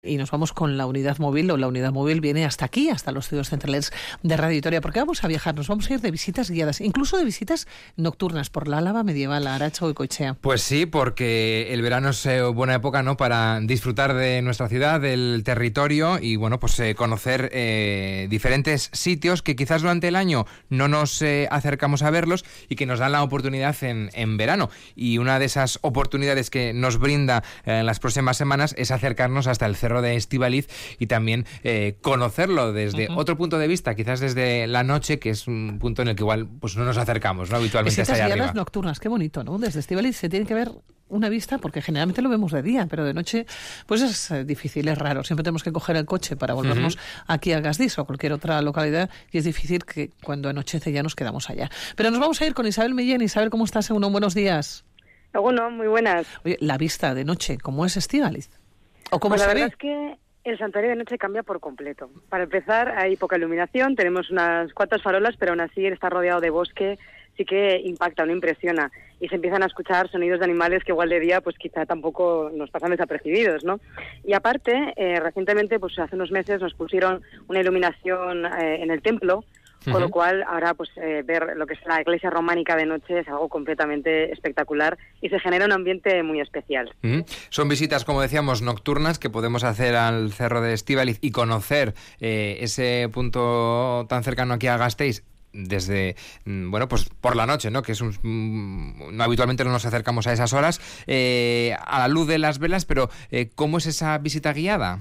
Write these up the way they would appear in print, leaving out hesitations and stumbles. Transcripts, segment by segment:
Y nos vamos con la unidad móvil, la unidad móvil viene hasta aquí, hasta los estudios centrales de Radio Vitoria, porque vamos a viajar, nos vamos a ir de visitas guiadas, incluso de visitas nocturnas por la Álava medieval, a Arantxa Goikoetxea. Pues sí, porque el verano es buena época, ¿no?, para disfrutar de nuestra ciudad, del territorio y, bueno, pues conocer diferentes sitios que quizás durante el año no nos acercamos a verlos y que nos dan la oportunidad en verano. Y una de esas oportunidades que nos brinda en las próximas semanas es acercarnos hasta el Cerro de Estíbaliz y también conocerlo desde otro punto de vista, quizás desde la noche, que es un punto en el que igual pues no nos acercamos, ¿no?, habitualmente hasta allá arriba. Visitas nocturnas, qué bonito, ¿no? Desde Estíbaliz se tiene que ver una vista, porque generalmente lo vemos de día, pero de noche pues es difícil, es raro. Siempre tenemos que coger el coche para volvernos aquí a Gasteiz o a cualquier otra localidad y es difícil que cuando anochece ya nos quedamos allá. Pero nos vamos a ir con Isabel Millén. Isabel, ¿cómo estás? Buenos días. Bueno, muy buenas. Oye, la vista de noche, ¿cómo es Estíbaliz? ¿O cómo pues se la ve? verdad es que el santuario de noche cambia por completo. Para empezar, hay poca iluminación, tenemos unas cuantas farolas, pero aún así está rodeado de bosque, sí que impacta, no impresiona. Y se empiezan a escuchar sonidos de animales que igual de día pues quizá tampoco nos pasan desapercibidos, ¿no? Y aparte, recientemente, pues hace unos meses nos pusieron una iluminación en el templo, con lo cual ahora pues ver lo que es la iglesia románica de noche es algo completamente espectacular y se genera un ambiente muy especial. Son visitas, como decíamos, nocturnas que podemos hacer al Cerro de Estíbaliz y conocer ese punto tan cercano aquí a Gasteiz desde, bueno, pues por la noche, ¿no?, que es no, habitualmente no nos acercamos a esas horas, a la luz de las velas, pero ¿cómo es esa visita guiada?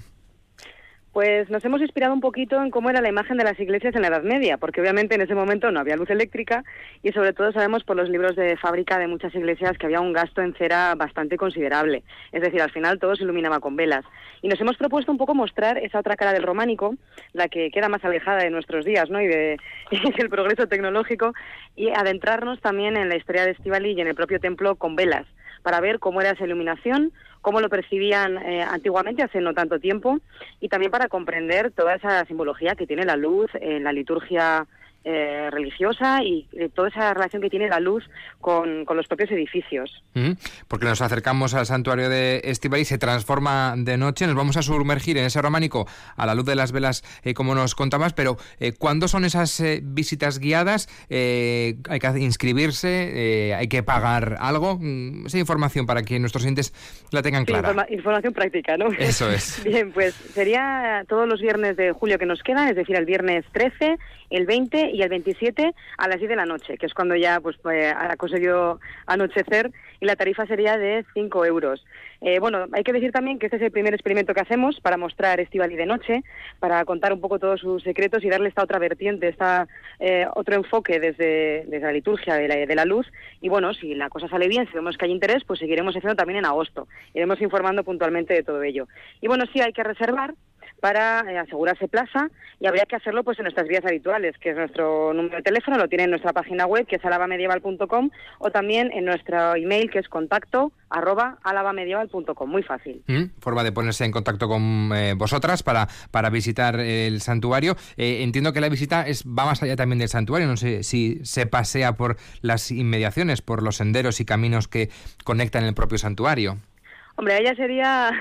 Pues nos hemos inspirado un poquito en cómo era la imagen de las iglesias en la Edad Media, porque obviamente en ese momento no había luz eléctrica y sobre todo sabemos por los libros de fábrica de muchas iglesias que había un gasto en cera bastante considerable. Es decir, al final todo se iluminaba con velas. Y nos hemos propuesto un poco mostrar esa otra cara del románico, la que queda más alejada de nuestros días, ¿no?, y del progreso tecnológico, y adentrarnos también en la historia de Estíbaliz y en el propio templo con velas, para ver cómo era esa iluminación, cómo lo percibían antiguamente, hace no tanto tiempo, y también para comprender toda esa simbología que tiene la luz en la liturgia religiosa y toda esa relación que tiene la luz con los propios edificios. Porque nos acercamos al santuario de Estíbaliz, se transforma de noche, nos vamos a sumergir en ese románico a la luz de las velas, como nos contabas, pero ¿cuándo son esas visitas guiadas? ¿Hay que inscribirse? ¿Hay que pagar algo? Esa información para que nuestros oyentes la tengan clara. Información práctica, ¿no? Eso es. Bien, pues sería todos los viernes de julio que nos quedan, es decir, el viernes 13, el 20 y el 27 a las 10 de la noche, que es cuando ya pues ha conseguido anochecer, y la tarifa sería de 5 euros. Bueno, hay que decir también que este es el primer experimento que hacemos para mostrar Estíbaliz de noche, para contar un poco todos sus secretos y darle esta otra vertiente, otro enfoque desde la liturgia de la luz. Y bueno, si la cosa sale bien, si vemos que hay interés, pues seguiremos haciendo también en agosto. Iremos informando puntualmente de todo ello. Y bueno, sí hay que reservar para asegurarse plaza, y habría que hacerlo pues en nuestras vías habituales, que es nuestro número de teléfono, lo tiene en nuestra página web, que es alavamedieval.com, o también en nuestro email, que es contacto@alavamedieval.com, muy fácil. Forma de ponerse en contacto con vosotras para visitar el santuario. Entiendo que la visita va más allá también del santuario, no sé si se pasea por las inmediaciones, por los senderos y caminos que conectan el propio santuario. Hombre, a ella sería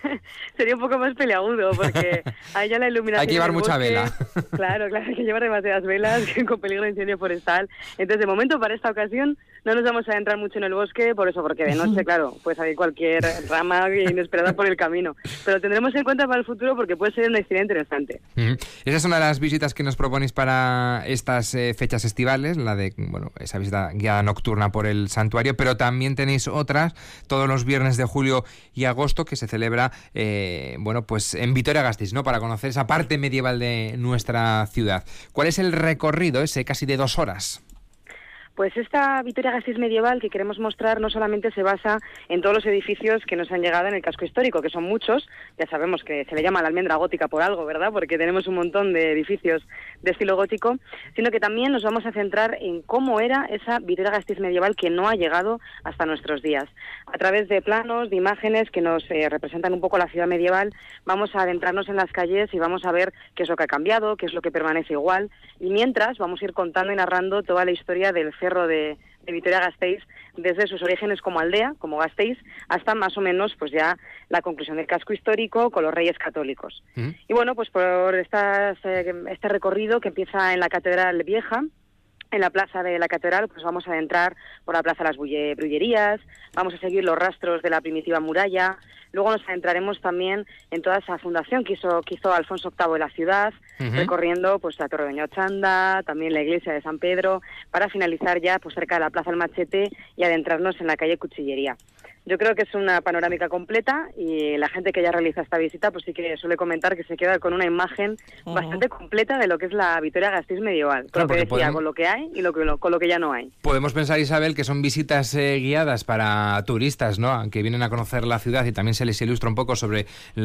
un poco más peleagudo, porque a ella la iluminación... Hay que llevar mucha vela. Claro, hay que llevar demasiadas velas con peligro de incendio forestal. Entonces, de momento, para esta ocasión, no nos vamos a adentrar mucho en el bosque, porque de noche, claro, pues hay cualquier rama inesperada por el camino. Pero lo tendremos en cuenta para el futuro porque puede ser una historia interesante. Esa es una de las visitas que nos proponéis para estas fechas estivales, la de, bueno, esa visita guiada nocturna por el santuario, pero también tenéis otras todos los viernes de julio y agosto que se celebra, bueno, pues en Vitoria-Gasteiz, ¿no?, para conocer esa parte medieval de nuestra ciudad. ¿Cuál es el recorrido ese casi de 2 horas? Pues esta Vitoria-Gasteiz medieval que queremos mostrar no solamente se basa en todos los edificios que nos han llegado en el casco histórico, que son muchos, ya sabemos que se le llama la almendra gótica por algo, ¿verdad?, porque tenemos un montón de edificios de estilo gótico, sino que también nos vamos a centrar en cómo era esa Vitoria-Gasteiz medieval que no ha llegado hasta nuestros días. A través de planos, de imágenes que nos representan un poco la ciudad medieval, vamos a adentrarnos en las calles y vamos a ver qué es lo que ha cambiado, qué es lo que permanece igual, y mientras vamos a ir contando y narrando toda la historia del Cerro de de Vitoria-Gasteiz, desde sus orígenes como aldea, como Gasteiz, hasta más o menos pues ya la conclusión del casco histórico con los Reyes Católicos. Y bueno, pues por este recorrido que empieza en la Catedral Vieja, en la plaza de la Catedral, pues vamos a entrar por la Plaza de las Brullerías, vamos a seguir los rastros de la primitiva muralla, luego nos adentraremos también en toda esa fundación que hizo Alfonso VIII de la ciudad, recorriendo pues la Torre de Doña Ochanda, también la iglesia de San Pedro, para finalizar ya pues cerca de la Plaza del Machete y adentrarnos en la calle Cuchillería. Yo creo que es una panorámica completa y la gente que ya realiza esta visita pues sí que suele comentar que se queda con una imagen bastante completa de lo que es la Vitoria-Gasteiz medieval, con lo que decía, con lo que hay y con lo que ya no hay. Podemos pensar, Isabel, que son visitas guiadas para turistas, ¿no?, que vienen a conocer la ciudad y también se les ilustra un poco sobre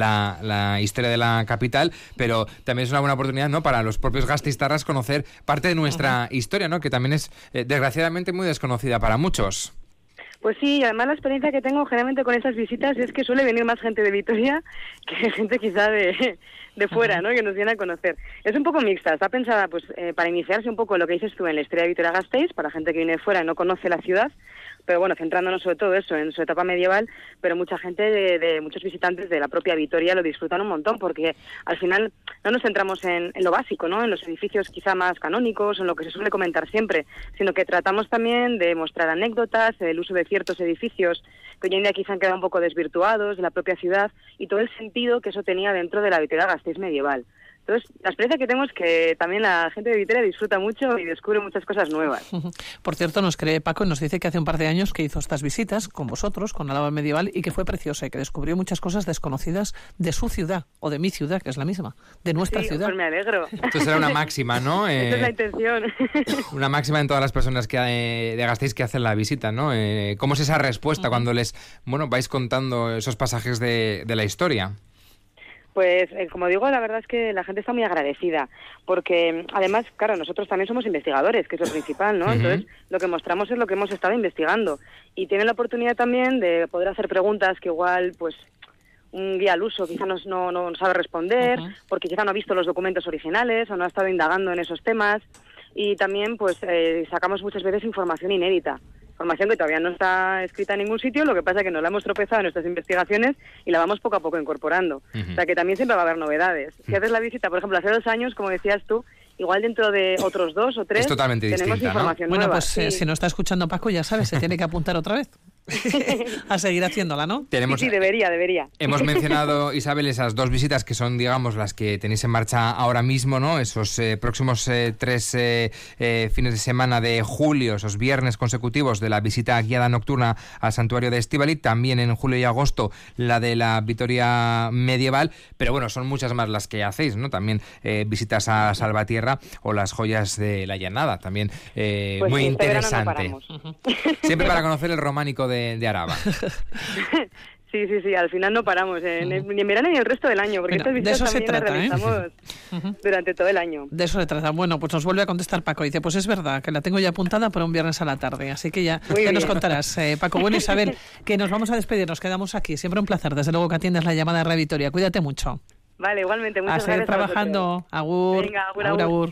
la historia de la capital, pero también es una buena oportunidad, ¿no?, para los propios gasteiztarras conocer parte de nuestra historia, ¿no?, que también es desgraciadamente muy desconocida para muchos. Pues sí, además la experiencia que tengo generalmente con estas visitas es que suele venir más gente de Vitoria que gente quizá de fuera, ¿no?, que nos viene a conocer. Es un poco mixta, está pensada pues para iniciarse un poco en lo que dices tú en la historia de Vitoria-Gasteiz, para gente que viene de fuera y no conoce la ciudad, pero bueno, centrándonos sobre todo eso, en su etapa medieval, pero mucha gente de muchos visitantes de la propia Vitoria lo disfrutan un montón, porque al final no nos centramos en lo básico, ¿no?, en los edificios quizá más canónicos, en lo que se suele comentar siempre, sino que tratamos también de mostrar anécdotas, el uso de ciertos edificios que hoy en día quizá han quedado un poco desvirtuados de la propia ciudad y todo el sentido que eso tenía dentro de la Vitoria-Gasteiz medieval. Entonces, la experiencia que tengo es que también la gente de Vitoria disfruta mucho y descubre muchas cosas nuevas. Por cierto, nos cree Paco y nos dice que hace un par de años que hizo estas visitas con vosotros, con la Alhama Medieval, y que fue preciosa y que descubrió muchas cosas desconocidas de su ciudad, o de mi ciudad, que es la misma, de nuestra ciudad. Pues me alegro. Esto será una máxima, ¿no? Esa es la intención. Una máxima en todas las personas que de Gasteiz que hacen la visita, ¿no? ¿Cómo es esa respuesta cuando les vais contando esos pasajes de la historia? Pues, como digo, la verdad es que la gente está muy agradecida, porque además, claro, nosotros también somos investigadores, que es lo principal, ¿no? Entonces, lo que mostramos es lo que hemos estado investigando. Y tienen la oportunidad también de poder hacer preguntas que igual, pues, un guía al uso quizá no sabe responder, porque quizá no ha visto los documentos originales o no ha estado indagando en esos temas. Y también, pues, sacamos muchas veces información inédita. Información que todavía no está escrita en ningún sitio, lo que pasa es que nos la hemos tropezado en nuestras investigaciones y la vamos poco a poco incorporando. O sea que también siempre va a haber novedades. Si haces la visita, por ejemplo, hace 2 años, como decías tú, igual dentro de otros 2 o 3 es totalmente tenemos distinta, información ¿no? nueva. Bueno, pues si no está escuchando Paco, ya sabes, se tiene que apuntar otra vez. A seguir haciéndola, ¿no? Sí, debería. Hemos mencionado, Isabel, esas 2 visitas que son, digamos, las que tenéis en marcha ahora mismo, ¿no? Esos próximos 3 fines de semana de julio, esos viernes consecutivos de la visita guiada nocturna al santuario de Estíbaliz, también en julio y agosto la de la Vitoria medieval, pero bueno, son muchas más las que hacéis, ¿no? También visitas a Salvatierra o las joyas de la Llanada, también pues muy sí, interesante. Siempre para conocer el románico de Araba. Sí, al final no paramos, ni en verano ni el resto del año, porque estas visitas también las realizamos durante todo el año. De eso se trata. Bueno, pues nos vuelve a contestar Paco. Dice, pues es verdad, que la tengo ya apuntada para un viernes a la tarde, así que ya nos contarás, Paco. Bueno, Isabel, que nos vamos a despedir, nos quedamos aquí. Siempre un placer, desde luego que atiendas la llamada de Radio Vitoria. Cuídate mucho. Vale, igualmente, muchas gracias. A seguir trabajando. Agur. Venga, agur.